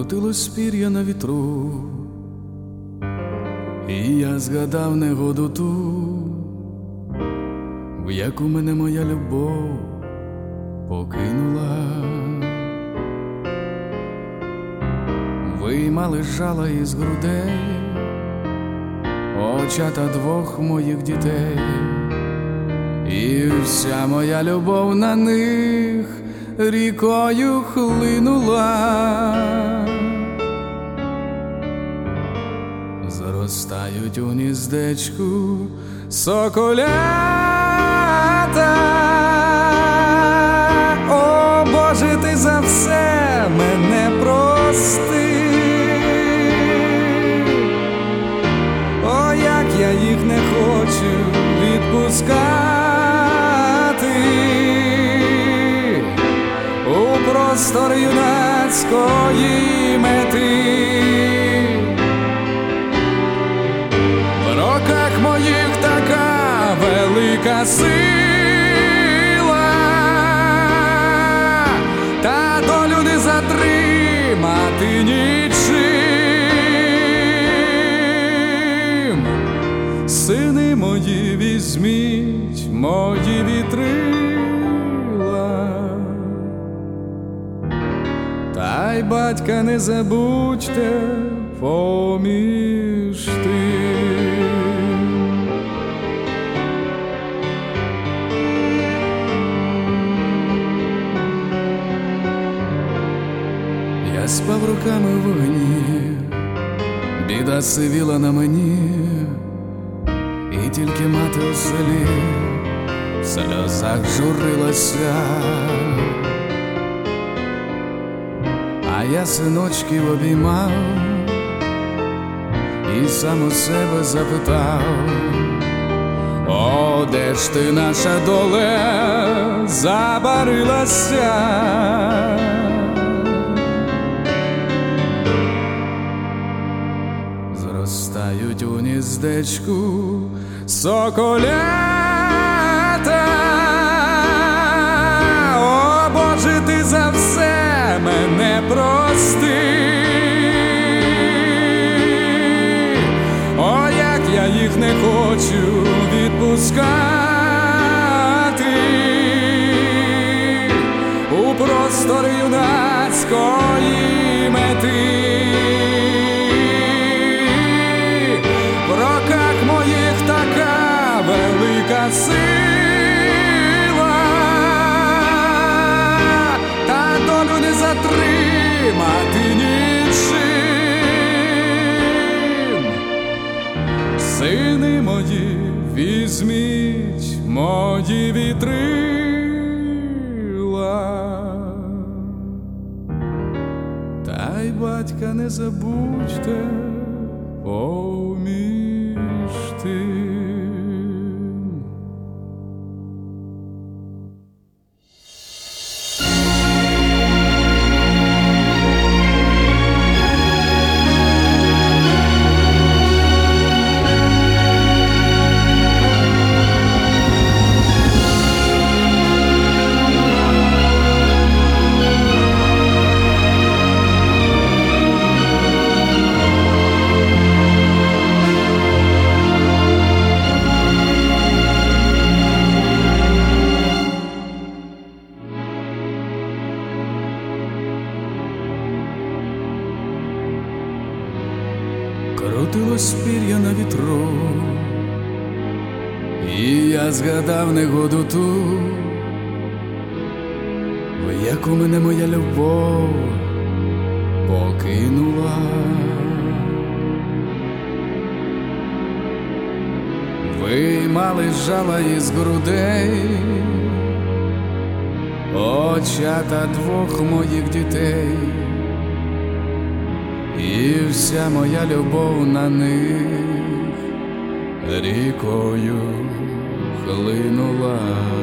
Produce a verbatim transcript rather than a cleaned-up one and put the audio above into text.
Крутилось пір'я на вітру, і я згадав негоду ту, в яку мене моя любов покинула. Виймали жала із грудей очата двох моїх дітей, і вся моя любов на них рікою хлинула. Заростають у гніздечку соколята. О, Боже, ти за все мене прости. О, як я їх не хочу відпускати. У простор юнацької мети, в роках моїх така велика сила, та долю не затримати нічим. Сини мої, візьміть мої вітрила, та й батька не забудьте поміж тим. Я спав руками в вогні, біда сивіла на мені, і тільки мати у селі в сльозах журилася. А я синочків обіймав і сам у себе запитав: о, де ж ти, наша доле, забарилася? Зростають у гніздечку соколята. О, Боже, ти за все мене прости. О, як я їх не хочу відпускати. У простор юнацької мети, в роках моїх така велика сила, та долю не затримати нічим. Сини мої, візьміть мої вітрила, та й батька не забудьте поміж тим. Крутилось пір'я на вітру, і я згадав негоду ту, в яку мене моя любов покинула. Виймали жала із грудей очата двох моїх дітей, і вся моя любов на них рікою хлинула.